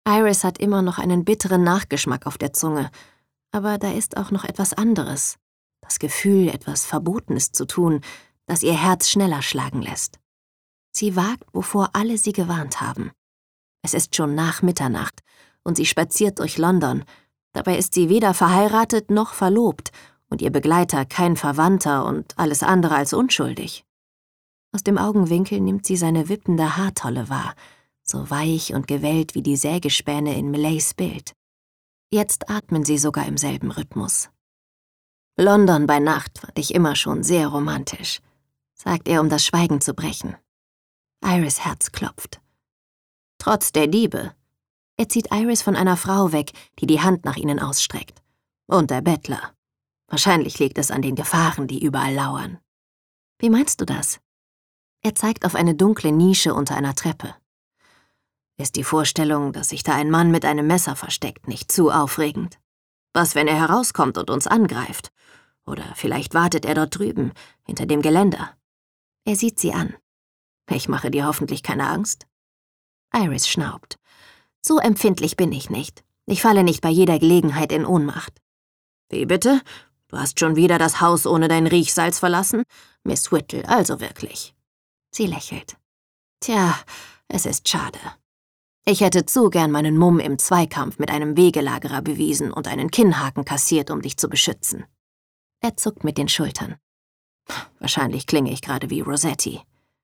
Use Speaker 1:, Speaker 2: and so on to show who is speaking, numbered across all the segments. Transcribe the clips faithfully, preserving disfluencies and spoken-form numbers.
Speaker 1: Iris hat immer noch einen bitteren Nachgeschmack auf der Zunge, aber da ist auch noch etwas anderes. Das Gefühl, etwas Verbotenes zu tun, das ihr Herz schneller schlagen lässt. Sie wagt, wovor alle sie gewarnt haben. Es ist schon nach Mitternacht und sie spaziert durch London. Dabei ist sie weder verheiratet noch verlobt und ihr Begleiter kein Verwandter und alles andere als unschuldig. Aus dem Augenwinkel nimmt sie seine wippende Haartolle wahr, so weich und gewellt wie die Sägespäne in Millays Bild. Jetzt atmen sie sogar im selben Rhythmus. »London bei Nacht fand ich immer schon sehr romantisch«, sagt er, um das Schweigen zu brechen. Iris' Herz klopft. »Trotz der Diebe.« Er zieht Iris von einer Frau weg, die die Hand nach ihnen ausstreckt. »Und der Bettler. Wahrscheinlich liegt es an den Gefahren, die überall lauern.« »Wie meinst du das?« Er zeigt auf eine dunkle Nische unter einer Treppe. »Ist die Vorstellung, dass sich da ein Mann mit einem Messer versteckt, nicht zu aufregend? Was, wenn er herauskommt und uns angreift? Oder vielleicht wartet er dort drüben, hinter dem Geländer?« Er sieht sie an. »Ich mache dir hoffentlich keine Angst?« Iris schnaubt. »So empfindlich bin ich nicht. Ich falle nicht bei jeder Gelegenheit in Ohnmacht.« »Wie bitte? Du hast schon wieder das Haus ohne dein Riechsalz verlassen? Miss Whittle, also wirklich?« Sie lächelt. »Tja, es ist schade. Ich hätte zu gern meinen Mumm im Zweikampf mit einem Wegelagerer bewiesen und einen Kinnhaken kassiert, um dich zu beschützen.« Er zuckt mit den Schultern. »Wahrscheinlich klinge ich gerade wie Rossetti.«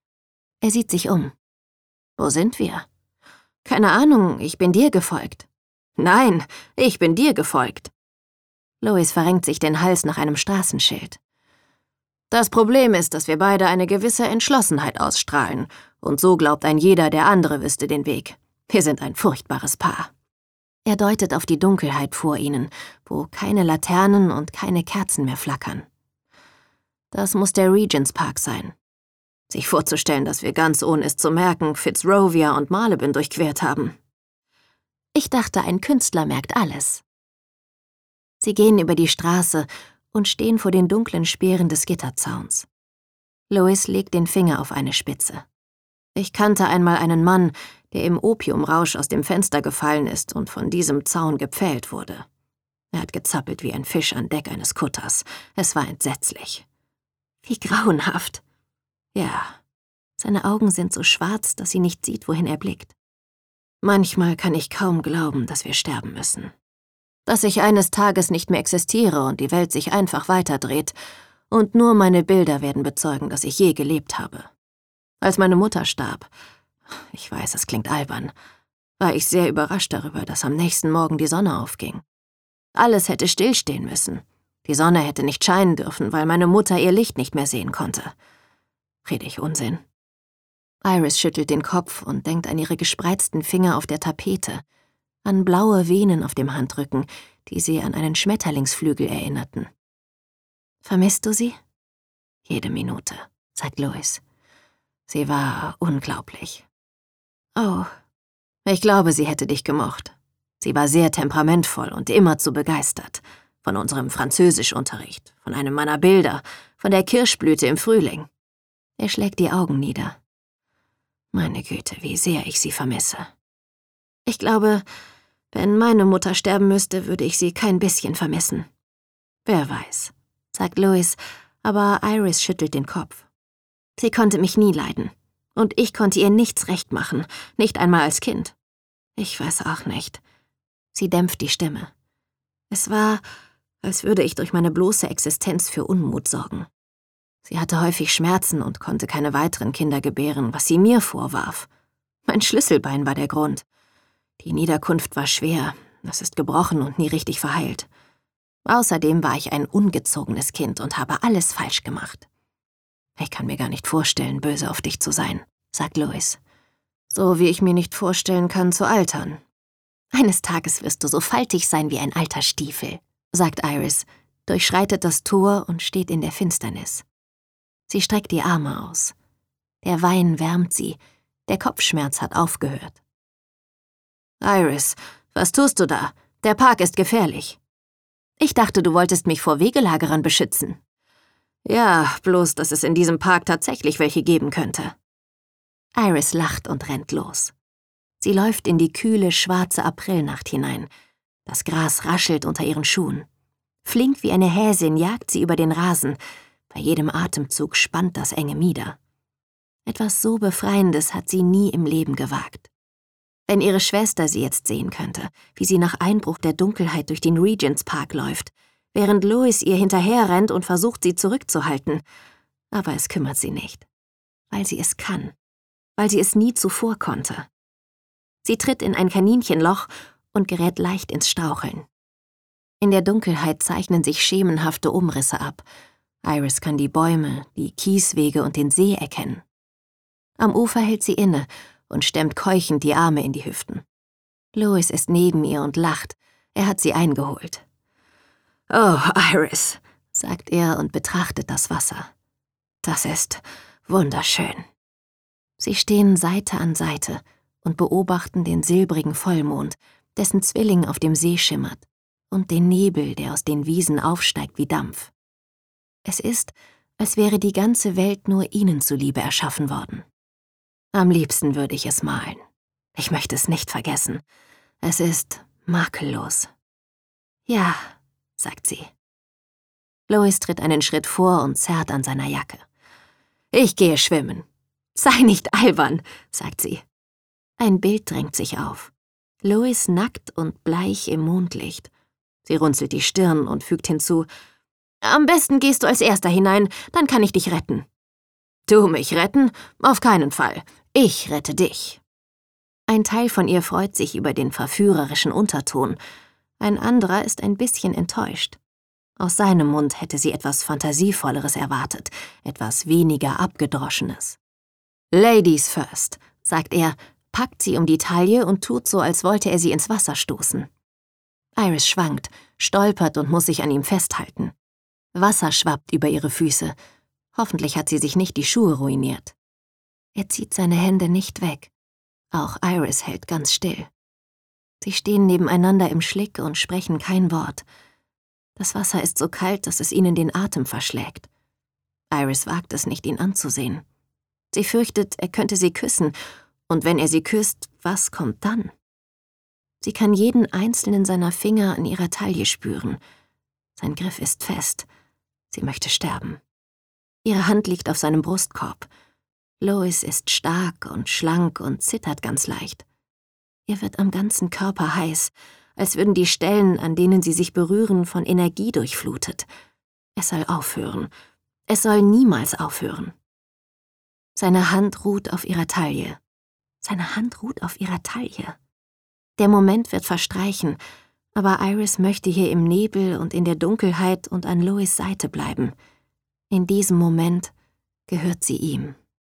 Speaker 1: Er sieht sich um. »Wo sind wir?« »Keine Ahnung, ich bin dir gefolgt.« »Nein, ich bin dir gefolgt.« Lois verrenkt sich den Hals nach einem Straßenschild. »Das Problem ist, dass wir beide eine gewisse Entschlossenheit ausstrahlen, und so glaubt ein jeder, der andere wüsste den Weg. Wir sind ein furchtbares Paar.« Er deutet auf die Dunkelheit vor ihnen, wo keine Laternen und keine Kerzen mehr flackern. Das muss der Regents Park sein. Sich vorzustellen, dass wir ganz ohne es zu merken Fitzrovia und Marylebone durchquert haben. Ich dachte, ein Künstler merkt alles. Sie gehen über die Straße und stehen vor den dunklen Speeren des Gitterzauns. Lois legt den Finger auf eine Spitze. Ich kannte einmal einen Mann, der im Opiumrausch aus dem Fenster gefallen ist und von diesem Zaun gepfählt wurde. Er hat gezappelt wie ein Fisch an Deck eines Kutters. Es war entsetzlich. Wie grauenhaft. Ja, seine Augen sind so schwarz, dass sie nicht sieht, wohin er blickt. Manchmal kann ich kaum glauben, dass wir sterben müssen. Dass ich eines Tages nicht mehr existiere und die Welt sich einfach weiterdreht und nur meine Bilder werden bezeugen, dass ich je gelebt habe. Als meine Mutter starb, ich weiß, es klingt albern, war ich sehr überrascht darüber, dass am nächsten Morgen die Sonne aufging. Alles hätte stillstehen müssen. Die Sonne hätte nicht scheinen dürfen, weil meine Mutter ihr Licht nicht mehr sehen konnte. Rede ich Unsinn? Iris schüttelt den Kopf und denkt an ihre gespreizten Finger auf der Tapete, an blaue Venen auf dem Handrücken, die sie an einen Schmetterlingsflügel erinnerten. »Vermisst du sie?« »Jede Minute«, sagt Lois. »Sie war unglaublich.« »Oh, ich glaube, sie hätte dich gemocht. Sie war sehr temperamentvoll und immerzu begeistert. Von unserem Französischunterricht, von einem meiner Bilder, von der Kirschblüte im Frühling.« Er schlägt die Augen nieder. »Meine Güte, wie sehr ich sie vermisse. Ich glaube, wenn meine Mutter sterben müsste, würde ich sie kein bisschen vermissen.« »Wer weiß«, sagt Lois, aber Iris schüttelt den Kopf. »Sie konnte mich nie leiden. Und ich konnte ihr nichts recht machen, nicht einmal als Kind. Ich weiß auch nicht.« Sie dämpft die Stimme. »Es war, als würde ich durch meine bloße Existenz für Unmut sorgen. Sie hatte häufig Schmerzen und konnte keine weiteren Kinder gebären, was sie mir vorwarf. Mein Schlüsselbein war der Grund. Die Niederkunft war schwer, es ist gebrochen und nie richtig verheilt. Außerdem war ich ein ungezogenes Kind und habe alles falsch gemacht. Ich kann mir gar nicht vorstellen, böse auf dich zu sein«, sagt Lois. »So wie ich mir nicht vorstellen kann, zu altern.« »Eines Tages wirst du so faltig sein wie ein alter Stiefel«, sagt Iris, durchschreitet das Tor und steht in der Finsternis. Sie streckt die Arme aus. Der Wein wärmt sie, der Kopfschmerz hat aufgehört. »Iris, was tust du da? Der Park ist gefährlich.« »Ich dachte, du wolltest mich vor Wegelagerern beschützen.« »Ja, bloß, dass es in diesem Park tatsächlich welche geben könnte.« Iris lacht und rennt los. Sie läuft in die kühle, schwarze Aprilnacht hinein. Das Gras raschelt unter ihren Schuhen. Flink wie eine Häsin jagt sie über den Rasen. Bei jedem Atemzug spannt das enge Mieder. Etwas so Befreiendes hat sie nie im Leben gewagt. Wenn ihre Schwester sie jetzt sehen könnte, wie sie nach Einbruch der Dunkelheit durch den Regents Park läuft, während Louis ihr hinterherrennt und versucht, sie zurückzuhalten. Aber es kümmert sie nicht. Weil sie es kann. Weil sie es nie zuvor konnte. Sie tritt in ein Kaninchenloch und gerät leicht ins Straucheln. In der Dunkelheit zeichnen sich schemenhafte Umrisse ab. Iris kann die Bäume, die Kieswege und den See erkennen. Am Ufer hält sie inne und stemmt keuchend die Arme in die Hüften. Louis ist neben ihr und lacht. Er hat sie eingeholt. »Oh, Iris«, sagt er und betrachtet das Wasser. »Das ist wunderschön.« Sie stehen Seite an Seite und beobachten den silbrigen Vollmond, dessen Zwilling auf dem See schimmert, und den Nebel, der aus den Wiesen aufsteigt wie Dampf. Es ist, als wäre die ganze Welt nur ihnen zuliebe erschaffen worden. Am liebsten würde ich es malen. Ich möchte es nicht vergessen. Es ist makellos. »Ja«, sagt sie. Louis tritt einen Schritt vor und zerrt an seiner Jacke. »Ich gehe schwimmen.« »Sei nicht albern«, sagt sie. Ein Bild drängt sich auf. Louis nackt und bleich im Mondlicht. Sie runzelt die Stirn und fügt hinzu, »Am besten gehst du als Erster hinein, dann kann ich dich retten.« »Du mich retten? Auf keinen Fall. Ich rette dich.« Ein Teil von ihr freut sich über den verführerischen Unterton. Ein anderer ist ein bisschen enttäuscht. Aus seinem Mund hätte sie etwas Fantasievolleres erwartet, etwas weniger Abgedroschenes. »Ladies first«, sagt er, packt sie um die Taille und tut so, als wollte er sie ins Wasser stoßen. Iris schwankt, stolpert und muss sich an ihm festhalten. Wasser schwappt über ihre Füße. Hoffentlich hat sie sich nicht die Schuhe ruiniert. Er zieht seine Hände nicht weg. Auch Iris hält ganz still. Sie stehen nebeneinander im Schlick und sprechen kein Wort. Das Wasser ist so kalt, dass es ihnen den Atem verschlägt. Iris wagt es nicht, ihn anzusehen. Sie fürchtet, er könnte sie küssen, und wenn er sie küsst, was kommt dann? Sie kann jeden einzelnen seiner Finger an ihrer Taille spüren. Sein Griff ist fest. Sie möchte sterben. Ihre Hand liegt auf seinem Brustkorb. Louis ist stark und schlank und zittert ganz leicht. Ihr wird am ganzen Körper heiß, als würden die Stellen, an denen sie sich berühren, von Energie durchflutet. Es soll aufhören. Es soll niemals aufhören. Seine Hand ruht auf ihrer Taille. Seine Hand ruht auf ihrer Taille. Der Moment wird verstreichen, aber Iris möchte hier im Nebel und in der Dunkelheit und an Louis' Seite bleiben. In diesem Moment gehört sie ihm.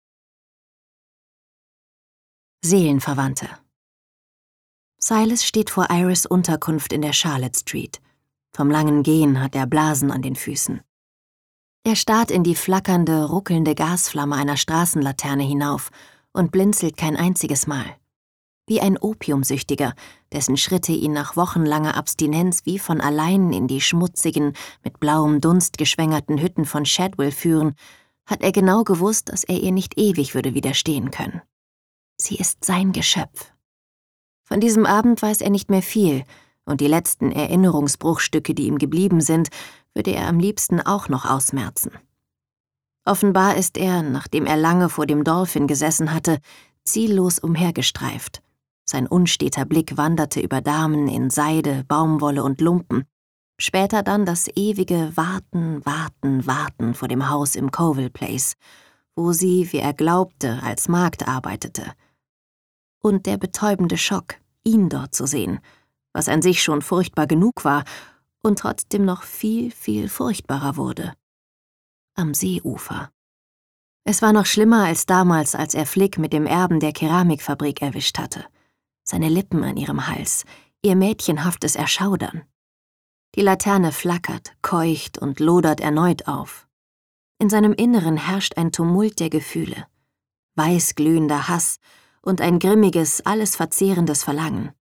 Speaker 1: Seelenverwandte. Silas steht vor Iris' Unterkunft in der Charlotte Street. Vom langen Gehen hat er Blasen an den Füßen. Er starrt in die flackernde, ruckelnde Gasflamme einer Straßenlaterne hinauf und blinzelt kein einziges Mal. Wie ein Opiumsüchtiger, dessen Schritte ihn nach wochenlanger Abstinenz wie von allein in die schmutzigen, mit blauem Dunst geschwängerten Hütten von Shadwell führen, hat er genau gewusst, dass er ihr nicht ewig würde widerstehen können. Sie ist sein Geschöpf. Von diesem Abend weiß er nicht mehr viel, und die letzten Erinnerungsbruchstücke, die ihm geblieben sind, würde er am liebsten auch noch ausmerzen. Offenbar ist er, nachdem er lange vor dem Dolphin gesessen hatte, ziellos umhergestreift. Sein unsteter Blick wanderte über Damen in Seide, Baumwolle und Lumpen. Später dann das ewige Warten, Warten, Warten vor dem Haus im Covell Place, wo sie, wie er glaubte, als Magd arbeitete. Und der betäubende Schock, ihn dort zu sehen, was an sich schon furchtbar genug war und trotzdem noch viel, viel furchtbarer wurde. Am Seeufer. Es war noch schlimmer als damals, als er Flick mit dem Erben der Keramikfabrik erwischt hatte. Seine Lippen an ihrem Hals, ihr mädchenhaftes Erschaudern. Die Laterne flackert, keucht und lodert erneut auf. In seinem Inneren herrscht ein Tumult der Gefühle. Weißglühender Hass und ein grimmiges, alles verzehrendes Verlangen.